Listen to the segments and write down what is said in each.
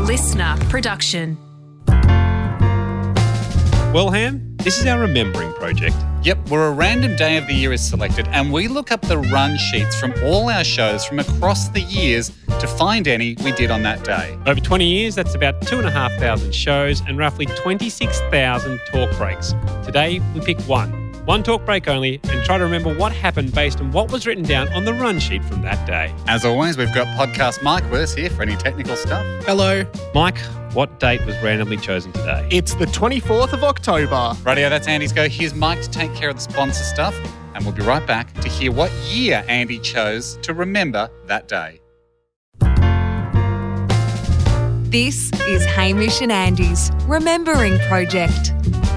listener production. Well, Ham, this is our remembering project. Yep, where a random day of the year is selected and we look up the run sheets from all our shows from across the years to find any we did on that day. Over 20 years, that's about 2,500 shows and roughly 26,000 talk breaks. Today, we pick one talk break only, and try to remember what happened based on what was written down on the run sheet from that day. As always, we've got Podcast Mike with us here for any technical stuff. Hello. Mike, what date was randomly chosen today? It's the 24th of October. Radio, that's Andy's go. Here's Mike to take care of the sponsor stuff, and we'll be right back to hear what year Andy chose to remember that day. This is Hamish and Andy's Remembering Project.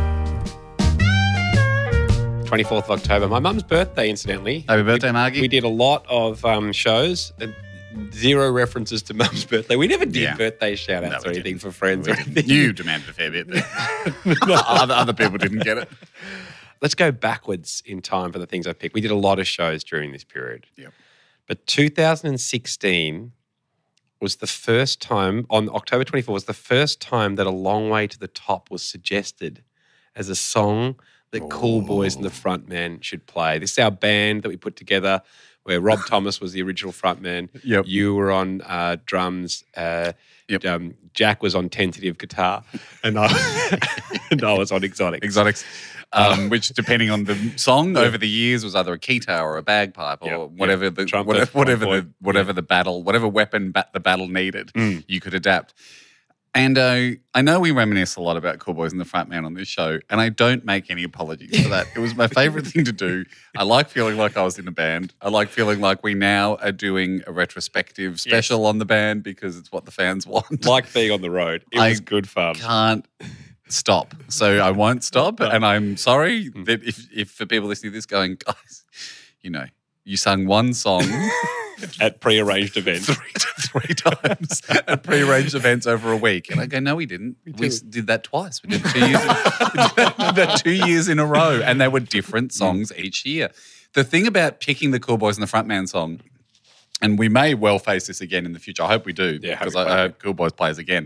24th of October. My mum's birthday, incidentally. Happy birthday, Margie. We did a lot of shows and zero references to mum's birthday. We never did birthday shout-outs or anything for friends. Or anything. You demanded a fair bit, but other people didn't get it. Let's go backwards in time for the things I picked. We did a lot of shows during this period. Yep. But 2016 was the first time, on October 24th, was the first time that A Long Way to the Top was suggested as a song that Cool Boys and the Frontman should play. This is our band that we put together where Rob Thomas was the original frontman. Yep. You were on drums. Jack was on tentative guitar. And I was on exotics. Exotics. Which, depending on the song over the years, was either a keytar or a bagpipe or whatever the Trumpet, whatever the battle, whatever weapon the battle needed, you could adapt. And I know we reminisce a lot about Cool Boys and the Frontman on this show, and I don't make any apologies for that. It was my favourite thing to do. I like feeling like I was in a band. I like feeling like we now are doing a retrospective special on the band because it's what the fans want. Like being on the road. It was good fun. Can't stop. So I won't stop, and I'm sorry that if for people listening to this going, guys, you sung one song at prearranged events. three times at prearranged events over a week. And I go, no, we didn't. We did that twice. We did 2 years. We did that 2 years in a row, and they were different songs each year. The thing about picking the Cool Boys and the Frontman song, and we may well face this again in the future. I hope we do, because I hope Cool Boys plays again.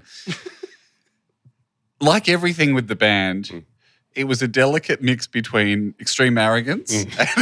Like everything with the band, it was a delicate mix between extreme arrogance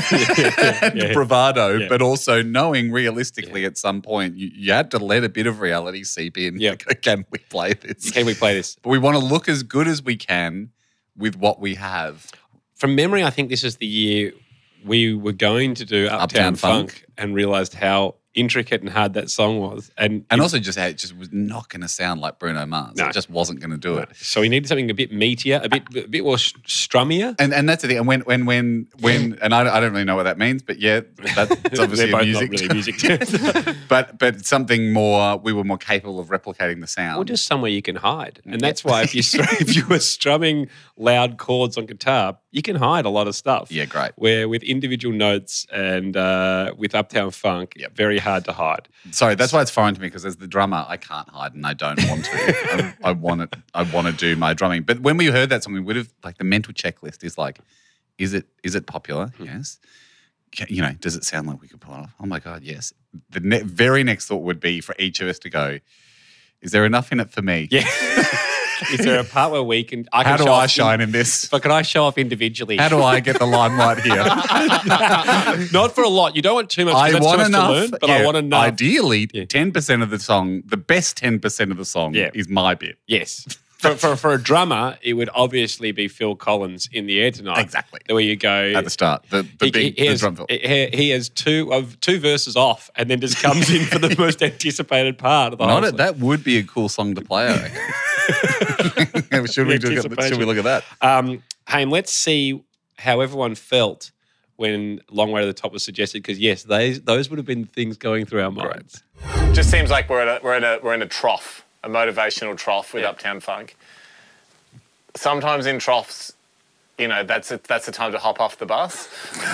and bravado, but also knowing realistically at some point you had to let a bit of reality seep in. Yep. Can we play this? Can we play this? But we want to look as good as we can with what we have. From memory, I think this is the year we were going to do Uptown Funk and realised how intricate and hard that song was. And also just how it just was not going to sound like Bruno Mars. No. It just wasn't going to do it. So we needed something a bit meatier, a bit more strummier. And that's the thing. And when and I don't really know what that means, but that's obviously both music. Not really music. but something more, we were more capable of replicating the sound. Or just somewhere you can hide. And that's why if you were strumming loud chords on guitar, you can hide a lot of stuff. Yeah, great. Where with individual notes and with Uptown Funk, very hard to hide. Sorry, that's why it's foreign to me, because as the drummer, I can't hide and I don't want to. I want to do my drumming. But when we heard that song, we would have, like, the mental checklist is like, is it popular? Yes. Does it sound like we could pull it off? Oh my God, yes. The very next thought would be for each of us to go, is there enough in it for me? Yeah. Is there a part where we can... How do I shine in this? But can I show off individually? How do I get the limelight here? Not for a lot. You don't want too much. I want too much enough. To learn, but I want enough. Ideally, 10% of the song, the best 10% of the song is my bit. Yes. For a drummer, it would obviously be Phil Collins in the air tonight. Exactly. Where you go at the start, the drum fill. He has two verses off, and then just comes in for the most anticipated part of the whole song. That would be a cool song to play, I reckon. Should we look at that? Haim, let's see how everyone felt when Long Way to the Top was suggested, because yes, those would have been things going through our minds. Right. Just seems like we're in a trough. A motivational trough with Uptown Funk. Sometimes in troughs, that's the time to hop off the bus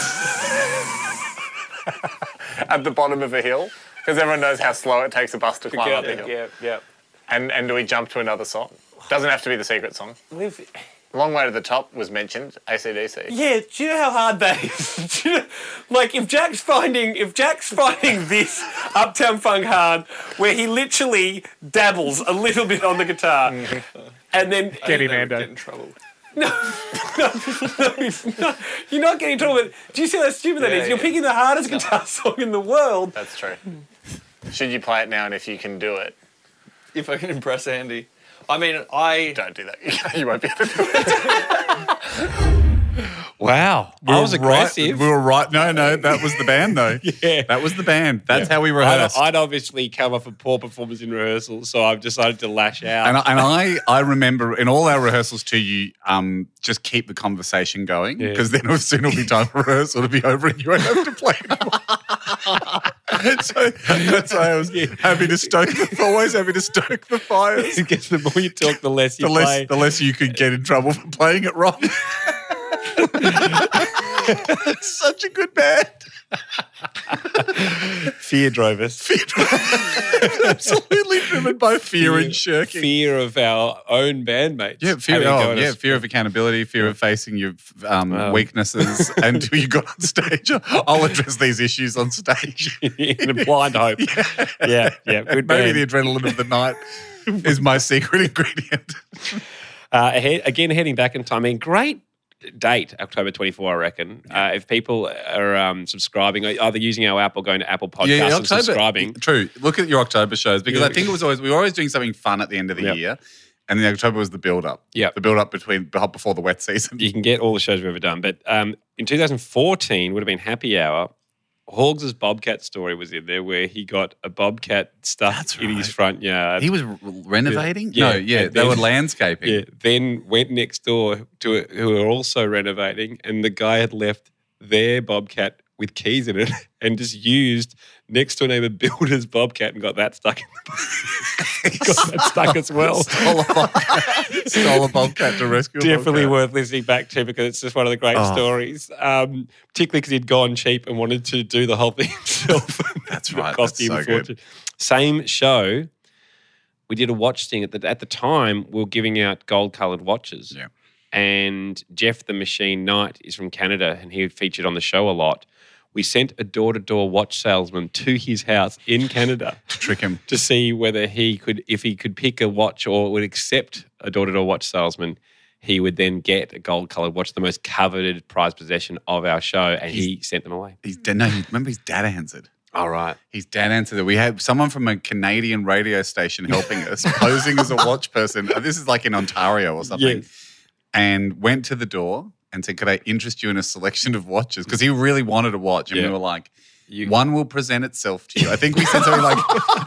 at the bottom of a hill, because everyone knows how slow it takes a bus to climb up a hill. Yeah. And do we jump to another song? Doesn't have to be the secret song. Long Way to the Top was mentioned, AC/DC. Yeah, do you know how hard that is? Do you know, like, if Jack's finding this Uptown Funk hard, where he literally dabbles a little bit on the guitar, and then Get in, Ando. Get in trouble. No, you're not getting in trouble. But do you see how stupid that is? You're picking the hardest guitar song in the world. That's true. Should you play it now, and if you can do it, If I can impress Andy. I mean, I... don't do that. You won't be able to do it. Wow. I was aggressive. We were right. No, that was the band though. Yeah. That was the band. That's how we rehearsed. I'd obviously come off a poor performance in rehearsal, so I've decided to lash out. And I remember in all our rehearsals too, you just keep the conversation going because then soon it'll be time for rehearsal to be over and you won't have to play anymore. So that's why I was always happy to stoke the fires. I guess the more you talk, the less you play. The less you could get in trouble for playing it wrong. It's such a good band. Fear drove us. Absolutely driven by fear and shirking. Fear of our own bandmates. Yeah, fear of accountability, fear of facing your weaknesses until you got on stage. I'll address these issues on stage. In a blind hope. Yeah. Good Maybe band. the adrenaline of the night is my secret ingredient. Heading back in time, I mean, great date, October 24, I reckon. If people are subscribing, either using our app or going to Apple Podcasts and subscribing. True. Look at your October shows because I think we were always doing something fun at the end of the year. And then October was the build-up. Yeah. The build-up before the wet season. You can get all the shows we've ever done. But in 2014 would have been Happy Hour. Hawgs' Bobcat story was in there where he got a Bobcat stuck in his front yard. He was renovating? Yeah. They were landscaping. Yeah, then went next door to who were also renovating, and the guy had left their Bobcat with keys in it and just used next door neighbour builder's Bobcat and got that stuck in the got that stuck as well. Stole a Bobcat to rescue a Definitely Bobcat. worth listening back to because it's just one of the great stories. Particularly because he'd gone cheap and wanted to do the whole thing himself. That's right. It cost That's him a so fortune. Same show. We did a watch thing. At the time, we were giving out gold-coloured watches. Yeah. And Jeff the Machine Knight is from Canada and he featured on the show a lot. We sent a door-to-door watch salesman to his house in Canada To trick him. to see whether if he could pick a watch or would accept a door-to-door watch salesman, he would then get a gold-coloured watch, the most coveted prized possession of our show, and he sent them away. Remember his dad answered. All right. His dad answered that we had someone from a Canadian radio station helping us, posing as a watch person. This is like in Ontario or something. Yes. And went to the door and said, could I interest you in a selection of watches? Because he really wanted a watch. And we were like, one will present itself to you. I think we said something like,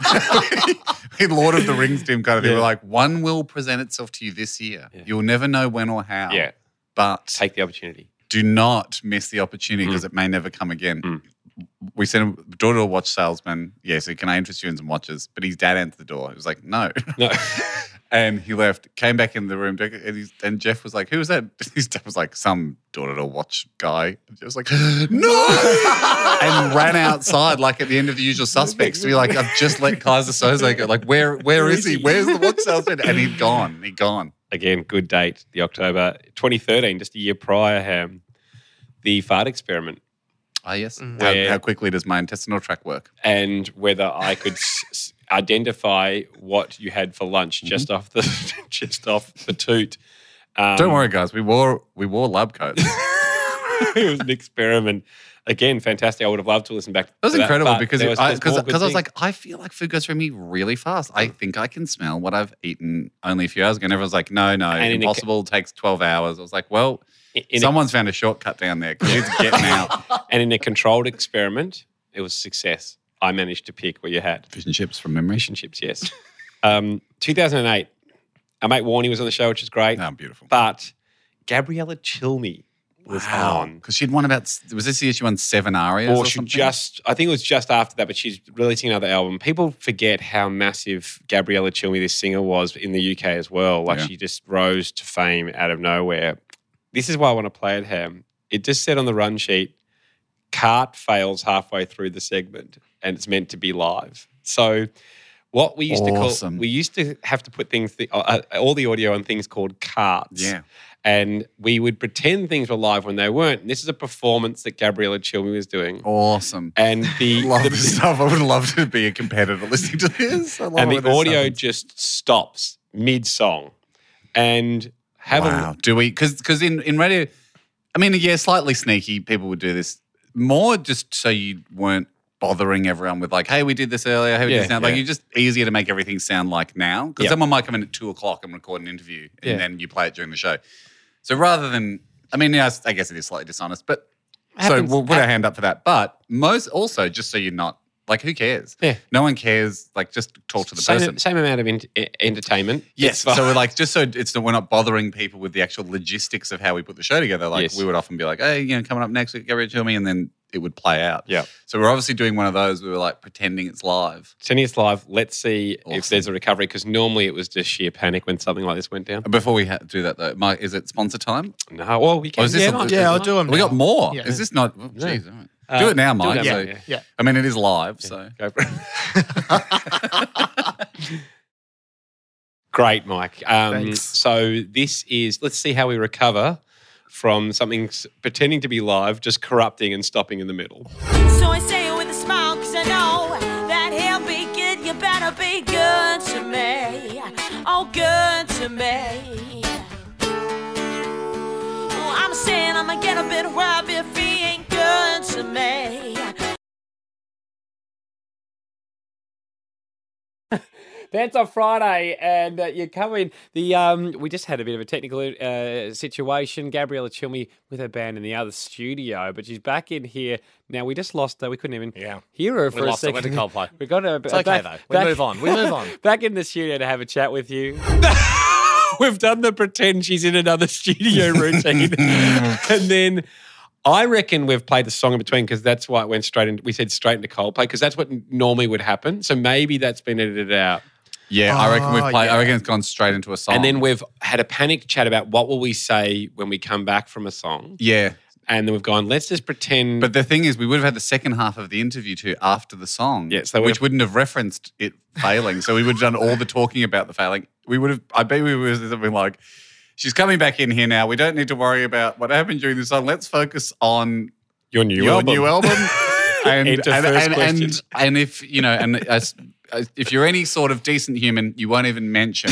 in Lord of the Rings team kind of thing. We're like, one will present itself to you this year. Yeah. You'll never know when or how. Yeah. But take the opportunity. Do not miss the opportunity because it may never come again. We sent a door-to-door watch salesman. Yeah, so can I interest you in some watches? But his dad answered the door. He was like, no. And he left, came back in the room, and Jeff was like, who was that? His dad was like, some door-to-door watch guy. And Jeff was like, no! And ran outside, like at the end of The Usual Suspects, to be like, I've just let Kaiser Soze go. Like, where is he? Where's the watch salesman? And he'd gone. Again, good date, the October 2013, just a year prior, the fart experiment. Oh, yes. How quickly does my intestinal tract work? And whether I could identify what you had for lunch just off the toot. Don't worry, guys. We wore lab coats. It was an experiment. Again, fantastic. I would have loved to listen back to that. That was incredible because there's I more good was things. like, I feel like food goes through me really fast. I think I can smell what I've eaten only a few hours ago. And everyone's like, no, impossible. Takes 12 hours. I was like, well, someone's found a shortcut down there. Kids getting out. And in a controlled experiment, it was a success. I managed to pick what you had. Fish and chips from memory. Fish and chips, yes. 2008, our mate Warnie was on the show, which is great. Oh, beautiful. But Gabriella Chilney was on. Because she'd won was this the year she won 7 arias or something? I think it was just after that, but she's releasing another album. People forget how massive Gabriella Chilney, this singer, was in the UK as well. Like she just rose to fame out of nowhere. This is why I want to play it, Ham. It just said on the run sheet, cart fails halfway through the segment and it's meant to be live. So what we used to Awesome. call, we used to have to put things, all the audio on things called carts. Yeah. And we would pretend things were live when they weren't. And this is a performance that Gabriella Chilmi was doing. Awesome. And the Love this stuff. I would love to be a competitor listening to this. I love and it the when this audio happens. just stops mid-song. And have Wow. Do we? Because in radio, I mean, yeah, slightly sneaky. People would do this more just so you weren't bothering everyone with like, hey, we did this earlier. Hey, we did this now. Like, you're just easier to make everything sound like now. Because someone might come in at 2:00 and record an interview, and then you play it during the show. So rather than, I mean, yeah, I guess it is slightly dishonest, but Happens- so we'll put our hand up for that. But most also, just so you're not like, who cares? Yeah. No one cares. Like, just talk to the person. same amount of entertainment. Yes. It's So we're like, just so we're not bothering people with the actual logistics of how we put the show together. Like Yes. we would often be like, hey, coming up next week, Gabriella Chilmi, and then it would play out. Yeah. So we're obviously doing one of those. We were like pretending it's live. Sending us live. Let's see if Awesome. there's a recovery, because normally it was just sheer panic when something like this went down. Before we do that though, Mike, is it sponsor time? No, well, we can. Or is this yeah, a- not- Yeah, I'll do them. We got more. Yeah. Is this not? Oh, geez, all right. Do it now, Mike. now, So- yeah. Yeah. I mean, it is live, so Go for it. Great, Mike. Thanks. So this is, let's see how we recover from something pretending to be live, just corrupting and stopping in the middle. So I say it with a smile, cause I know that he'll be good. You better be good to me. Oh, good to me. Oh, I'm saying I'm gonna get a bit rough if he ain't good to me. Dance on Friday, and you come in. We just had a bit of a technical situation. Gabriella Chilmi with her band in the other studio, but she's back in here now. We just lost her. We couldn't even hear her for We a lost her. second. Went to Coldplay. We got her. It's okay, though. We move on. We move on. Back in the studio to have a chat with you. We've done the pretend she's in another studio routine, and then. I reckon we've played the song in between, because that's why it went straight into, we said straight into Coldplay, because that's what normally would happen. So maybe that's been edited out. yeah, I reckon we've played. yeah. I reckon it's gone straight into a song. And then we've had a panic chat about what will we say when we come back from a song. yeah. And then we've gone, let's just pretend. But the thing is, we would have had the second half of the interview too after the song, Yeah, so which wouldn't have referenced it failing. So we would have done all the talking about the failing. We would have, I bet we would have said something like, she's coming back in here now. We don't need to worry about what happened during the song. Let's focus on your new your album. new album. and, Enter first question. and if, if you're any sort of decent human, you won't even mention.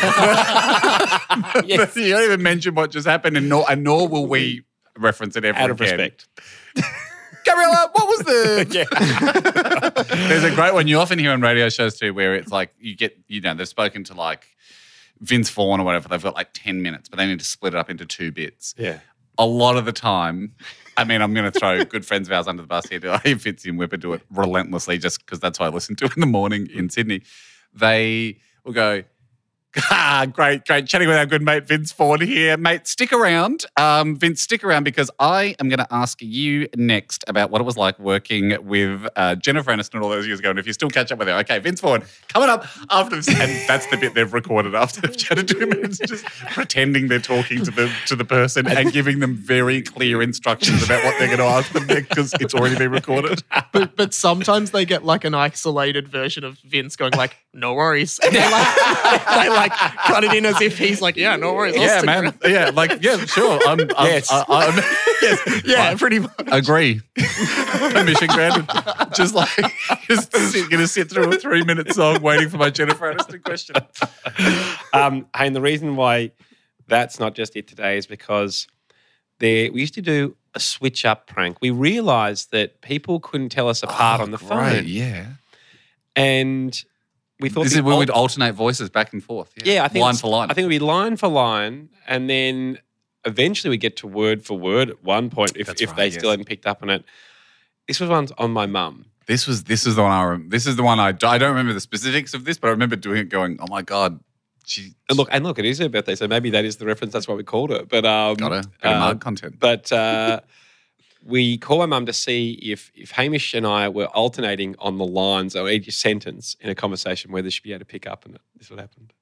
Yes. You don't even mention what just happened, and nor will we reference it ever Out of again. respect. Gabriella, what was the... There's a great one you often hear on radio shows too, where it's like you get, they've spoken to like Vince Vaughn or whatever. They've got like 10 minutes, but they need to split it up into 2 bits. Yeah. A lot of the time, I mean, I'm going to throw good friends of ours under the bus here. Fitzy and Whipper do it relentlessly just because that's what I listen to in the morning in Sydney. They will go, great, chatting with our good mate Vince Ford here. Mate, stick around. Vince, stick around, because I am going to ask you next about what it was like working with Jennifer Aniston all those years ago, and if you still catch up with her. Okay, Vince Ford, coming up after this. And that's the bit they've recorded after they've chatted 2 minutes, just pretending they're talking to the person and giving them very clear instructions about what they're going to ask them because it's already been recorded. But sometimes they get like an isolated version of Vince going like, no worries. And they like cut it in as if he's like, yeah, no worries. I'll Yeah, stick man. around. Yeah, like, yeah, sure. Yes. Yes. Yeah, pretty much. Agree. Permission granted. Just going to sit through a 3-minute song waiting for my Jennifer Aniston question. Hey, and the reason why that's not just it today is because we used to do a switch up prank. We realised that people couldn't tell us apart on the phone. Yeah. And we thought This is where we'd alternate voices back and forth. Yeah, I think line for line. I think it would be line for line, and then eventually we get to word for word at one point if That's right, they yes. still hadn't picked up on it. This was one on my mum. This is the one I remember. This is the one I don't remember the specifics of this, but I remember doing it going, oh my God. And look, it is her birthday, so maybe that is the reference. That's why we called her. But Got her. Bit of mug content. But we called my mum to see if Hamish and I were alternating on the lines or each sentence in a conversation, whether she'd be able to pick up on it. This is what happened.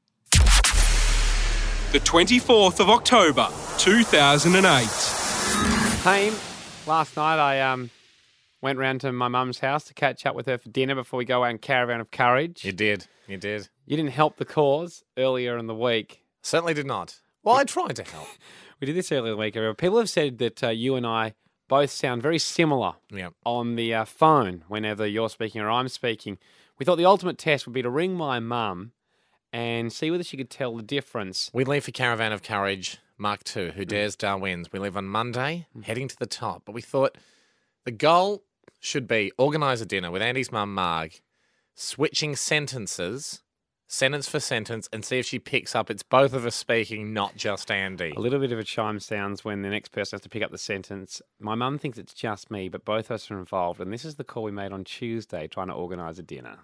The 24th of October, 2008. Haim, last night I Went round to my mum's house to catch up with her for dinner before we go out on Caravan of Courage. You did. You didn't help the cause earlier in the week. Certainly did not. Well, I tried to help. We did this earlier in the week. People have said that you and I both sound very similar on the phone whenever you're speaking or I'm speaking. We thought the ultimate test would be to ring my mum and see whether she could tell the difference. We leave for Caravan of Courage Mark II, Who Dares Dar Wins. We leave on Monday, heading to the top. But we thought the goal should be organise a dinner with Andy's mum, Marg, switching sentences, sentence for sentence, and see if she picks up it's both of us speaking, not just Andy. A little bit of a chime sounds when the next person has to pick up the sentence. My mum thinks it's just me, but both of us are involved. And this is the call we made on Tuesday trying to organise a dinner.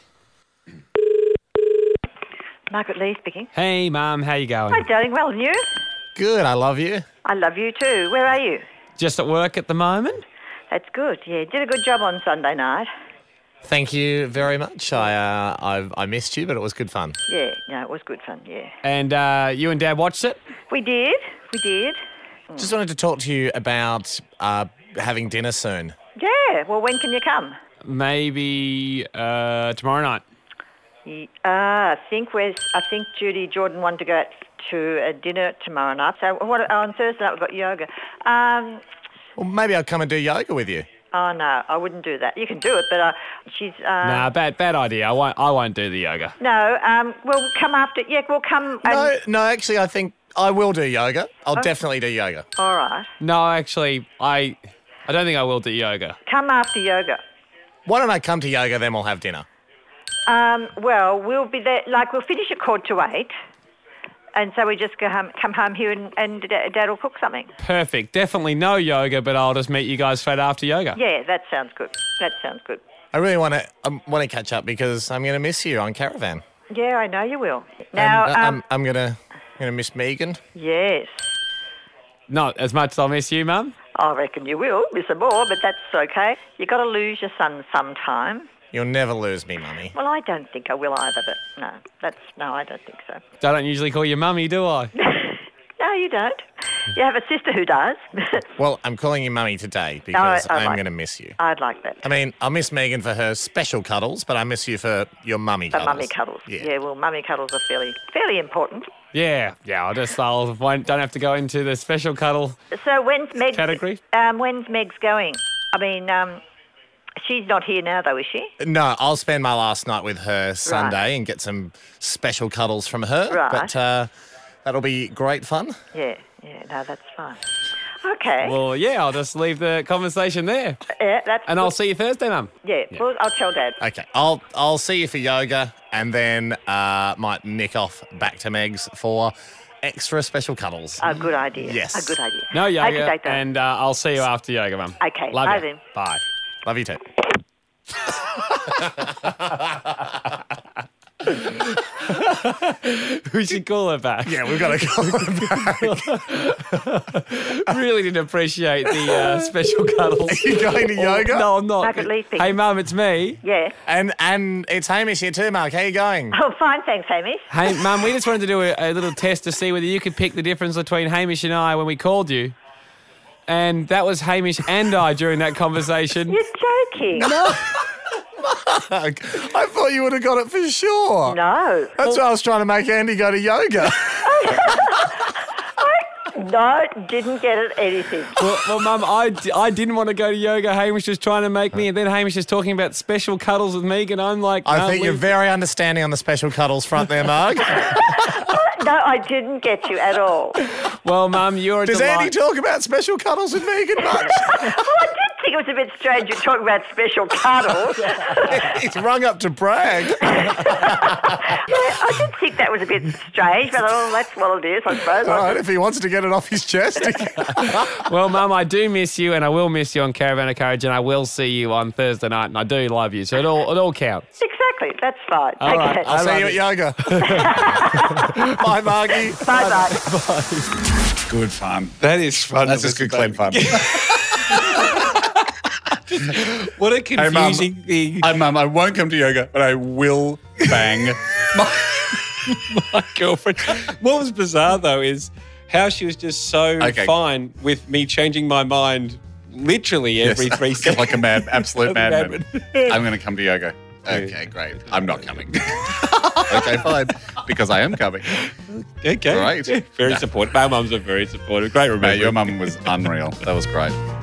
Margaret Lee speaking. Hey, Mum, how you going? Hi, darling. Well, and you? Good, I love you. I love you too. Where are you? Just at work at the moment? That's good. Yeah, did a good job on Sunday night. Thank you very much. I missed you, but it was good fun. Yeah, no, it was good fun, yeah. And you and Dad watched it? We did. Just wanted to talk to you about having dinner soon. Yeah, well, when can you come? Maybe tomorrow night. I think Judy Jordan wanted to go out to a dinner tomorrow night. So on Thursday night we've got yoga. Well, maybe I'll come and do yoga with you. Oh no, I wouldn't do that. You can do it, but she's. Nah, bad idea. I won't do the yoga. No, we'll come after. Yeah, we'll come. No, actually, I think I will do yoga. I'll definitely do yoga. All right. No, actually, I don't think I will do yoga. Come after yoga. Why don't I come to yoga, then we'll have dinner? Well, we'll be there. Like we'll finish at 7:45. And so we just come home here and Dad will cook something. Perfect. Definitely no yoga, but I'll just meet you guys straight after yoga. Yeah, that sounds good. I really want to catch up because I'm going to miss you on Caravan. Yeah, I know you will. Now, and, I'm going to miss Megan. Yes. Not as much as I'll miss you, Mum. I reckon you will miss her more, but that's okay. You got to lose your son sometime. You'll never lose me, Mummy. Well, I don't think I will either, but no, I don't think so. I don't usually call you Mummy, do I? No, you don't. You have a sister who does. Well, I'm calling you Mummy today because I'm going to miss you. I'd like that. I mean, I'll miss Megan for her special cuddles, but I miss you for your mummy cuddles. Mummy cuddles. Yeah, well, mummy cuddles are fairly important. Yeah. I don't have to go into the special cuddle So when's Meg's category. When's Meg's going? I mean, she's not here now, though, is she? No, I'll spend my last night with her Sunday and get some special cuddles from her. Right. But that'll be great fun. Yeah, no, that's fine. Okay. Well, yeah, I'll just leave the conversation there. Yeah, that's And good. I'll see you Thursday, Mum. Yeah, well, I'll tell Dad. Okay, I'll see you for yoga and then might nick off back to Meg's for extra special cuddles. A good idea. Yes. A good idea. No yoga, Okay, Dad. and I'll see you after yoga, Mum. Okay, Love bye you. then. Bye. Love you too. We should call her back. Yeah, we've got to call her back. Really didn't appreciate the special cuddles. Are you going to yoga? No, I'm not. Margaret Lee speaking. Hey, Mum, it's me. Yeah. And it's Hamish here too, Mark. How you going? Oh, fine, thanks, Hamish. Hey, Mum, we just wanted to do a little test to see whether you could pick the difference between Hamish and I when we called you. And that was Hamish and I during that conversation. You're joking. No. Mark, I thought you would have got it for sure. No. That's why I was trying to make Andy go to yoga. No, didn't get it anything. Well, Mum, I didn't want to go to yoga. Hamish was trying to make me, and then Hamish is talking about special cuddles with Megan. I'm like, I think you're very understanding on the special cuddles front there, Mark. No, I didn't get you at all. Well, Mum, you're a Does delight. Andy talk about special cuddles with Megan much? Well, I did think it was a bit strange you're talking about special cuddles. He's rung up to brag. I did think that was a bit strange, but that's what it is, I suppose. All right, if he wants to get it off his chest. Well, Mum, I do miss you, and I will miss you on Caravan of Courage, and I will see you on Thursday night, and I do love you, so it all counts. Exactly, that's fine. All Okay. right, I'll see you at yoga. Bye, Margie. Bye-bye. Good fun. That is fun. That's just good, clean fun. What a confusing thing. Hey, Mum, I won't come to yoga, but I will bang My girlfriend. What was bizarre, though, is how she was just so Okay. fine with me changing my mind literally every 3 seconds. Like a mad, absolute Like a madman. madman. I'm going to come to yoga. Okay, great. I'm not coming. Okay, fine. Because I am coming. Okay. Right. Very supportive. My mums are very supportive. Great Mate, remembering. your mum was unreal. That was great.